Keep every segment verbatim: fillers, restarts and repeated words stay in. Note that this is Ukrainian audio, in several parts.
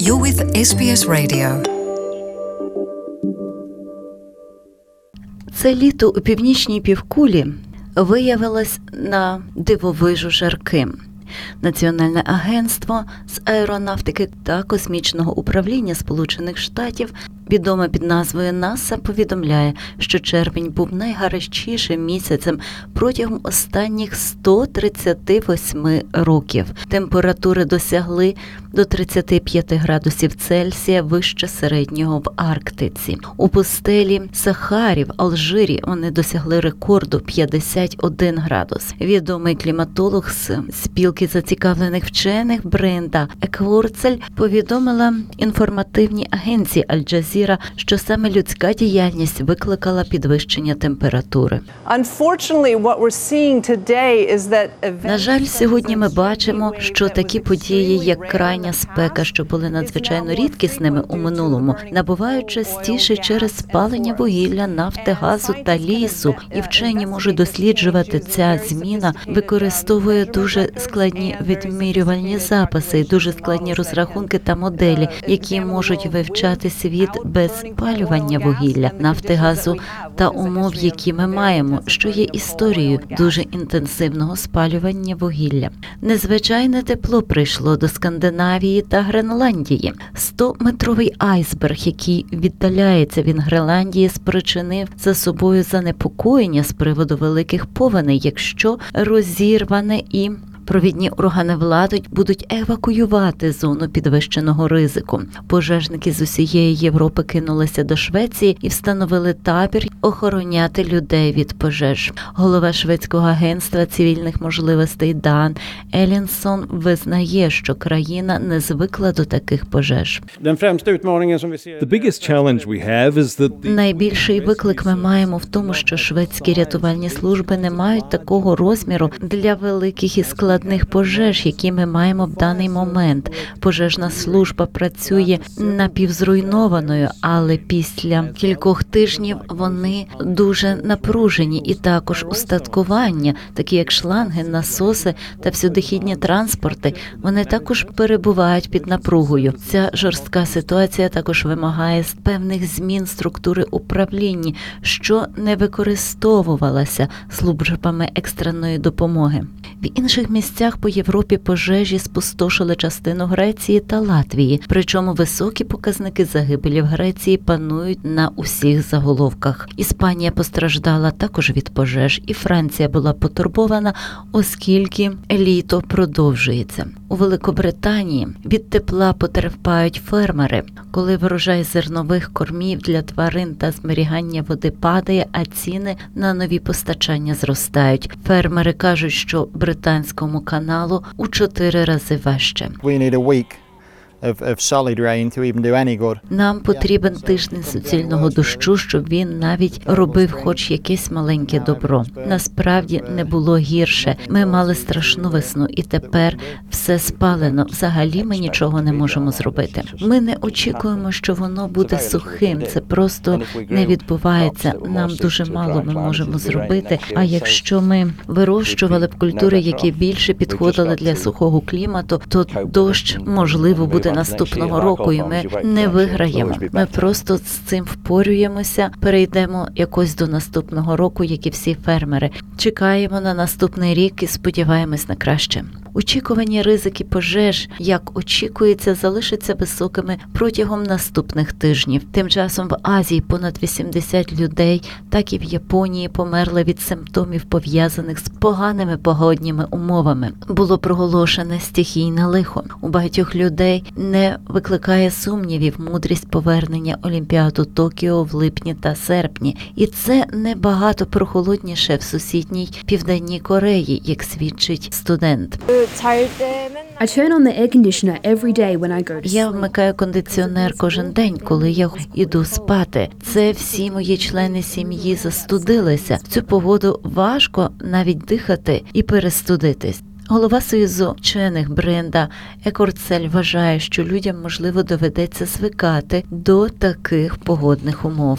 You're with ес бі ес Radio. Це літо у північній півкулі виявилось на дивовижу жарким. Національне агентство з аеронавтики та космічного управління Сполучених Штатів, відоме під назвою НАСА, повідомляє, що червень був найгарячішим місяцем протягом останніх сто тридцять вісім років. Температури досягли до тридцять п'ять градусів Цельсія вище середнього в Арктиці. У пустелі Сахарі в Алжирі вони досягли рекорду п'ятдесят один градус. Відомий кліматолог з спілки зацікавлених вчених Бренда Екворцель повідомила інформативній агенції Аль-Джазіра, що саме людська діяльність викликала підвищення температури. На жаль, сьогодні ми бачимо, що такі події, як крайня спека, що були надзвичайно рідкісними у минулому, набувають частіше через спалення вугілля, нафти, газу та лісу. І вчені можуть досліджувати, ця зміна використовує дуже складні відмірювальні записи і дуже складні розрахунки та моделі, які можуть вивчати світ без спалювання вугілля, нафти, газу та умов, які ми маємо, що є історією дуже інтенсивного спалювання вугілля. Незвичайне тепло прийшло до Скандинавії та Гренландії. сто-метровий айсберг, який віддаляється від Гренландії, спричинив за собою занепокоєння з приводу великих повеней, якщо розірване і провідні органи влади будуть евакуювати зону підвищеного ризику. Пожежники з усієї Європи кинулися до Швеції і встановили табір охороняти людей від пожеж. Голова шведського агентства цивільних можливостей Дан Елінсон визнає, що країна не звикла до таких пожеж. Найбільший виклик ми маємо в тому, що шведські рятувальні служби не мають такого розміру для великих і складних пожеж, які ми маємо в даний момент. Пожежна служба працює напівзруйнованою, але після кількох тижнів вони дуже напружені. І також устаткування, такі як шланги, насоси та всюдихідні транспорти, вони також перебувають під напругою. Ця жорстка ситуація також вимагає певних змін структури управління, що не використовувалася службами екстреної допомоги. В інших місцях по Європі пожежі спустошили частину Греції та Латвії, причому високі показники загибелі в Греції панують на усіх заголовках. Іспанія постраждала також від пожеж, і Франція була потурбована, оскільки літо продовжується. У Великобританії від тепла потерпають фермери, коли врожай зернових кормів для тварин та зберігання води падає, а ціни на нові постачання зростають. Фермери кажуть, що британському каналу у чотири рази важче. Нам потрібен тиждень суцільного дощу, щоб він навіть робив хоч якесь маленьке добро. Насправді не було гірше. Ми мали страшну весну, і тепер все спалено. Взагалі ми нічого не можемо зробити. Ми не очікуємо, що воно буде сухим. Це просто не відбувається. Нам дуже мало ми можемо зробити. А якщо ми вирощували б культури, які більше підходили для сухого клімату, то дощ, можливо, буде наступного року, і ми не виграємо. Ми просто з цим впорюємося, перейдемо якось до наступного року, як і всі фермери. Чекаємо на наступний рік і сподіваємось на краще. Очікувані ризики пожеж, як очікується, залишаться високими протягом наступних тижнів. Тим часом в Азії понад вісімдесят людей, так і в Японії, померли від симптомів, пов'язаних з поганими погодніми умовами. Було проголошене стихійне лихо. У багатьох людей не викликає сумнівів мудрість повернення Олімпіаду Токіо в липні та серпні. І це набагато прохолодніше в сусідній Південній Кореї, як свідчить студент. Я вмикаю кондиціонер кожен день, коли я йду спати. Це всі мої члени сім'ї застудилися. В цю погоду важко навіть дихати і перестудитись. Голова Союзу вчених Бренда Екорцель вважає, що людям, можливо, доведеться звикати до таких погодних умов.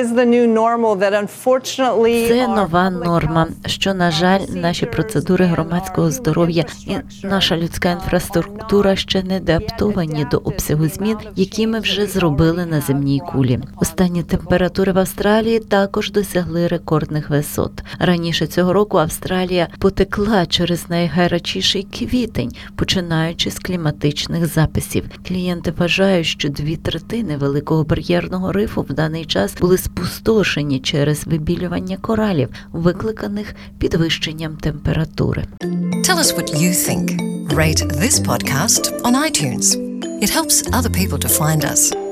Це нова норма, що, на жаль, наші процедури громадського здоров'я і наша людська інфраструктура ще не адаптовані до обсягу змін, які ми вже зробили на земній кулі. Останні температури в Австралії також досягли рекордних висот. Раніше цього року Австралія потекла через найгарячіший квітень, починаючи з кліматичних записів. Клієнти вважають, що дві третини Великого бар'єрного рифу в даний час були спустошені через вибілювання коралів, викликаних підвищенням температури. Tell us what you think. Rate this podcast on iTunes. It helps other people to find us.